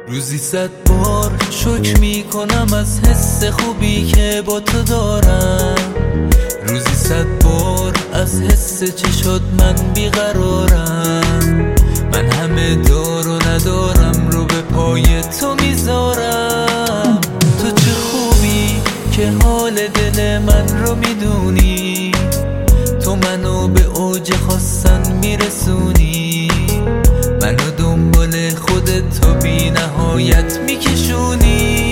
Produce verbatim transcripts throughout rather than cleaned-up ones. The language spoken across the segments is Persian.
روزی صد بار شکر میکنم از حس خوبی که با تو دارم. روزی صد بار از حس چشات من بیقرارم. من همه دار و ندارم رو به پای تو میذارم. تو چه خوبی که حال دل من رو میدونی. تو منو به اوج خواستن میرسونی. منو دنبال خودت تا بی نهایت میکشونی.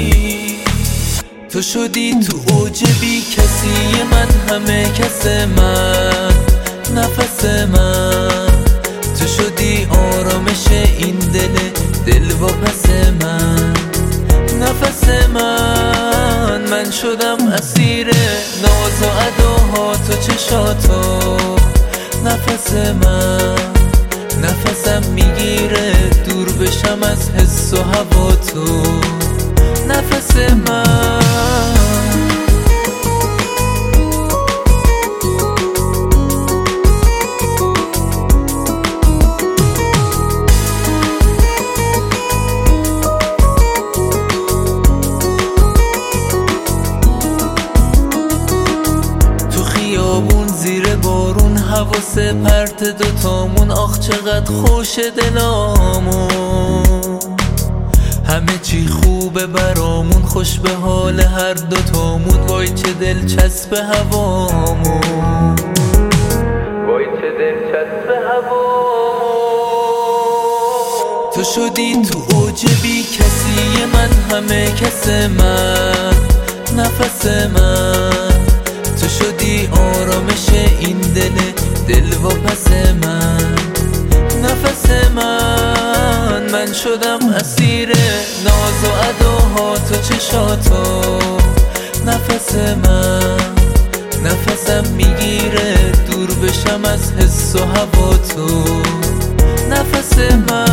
تو شدی تو اوج بی کسی من، همه کس من، نفس من. تو شدی آرامش این دل دل و پس من، نفس من. من شدم اسیر ناز و اداهات و چشاتو. نفس من، نفسم میگیره دور بشم از حس و هوا تو. نفس من. تو خیابون زیر بارون حواس پرت دوتامون، آخ چقدر خوش دلامون. همه چی خوبه برامون، خوش به حال هر دوتامون. وای چه دلچسب هوامون، وای چه دلچسب هوامون. تو شدی تو اوج بی کسی من، همه کس من، نفس من. تو شدی آرامش این دل دل و پس من، نفس من. من شدم اسیر ناز و اداهات و چشاتو. نفس من، نفسم میگیره دور بشم از حس و هوا تو. نفس من.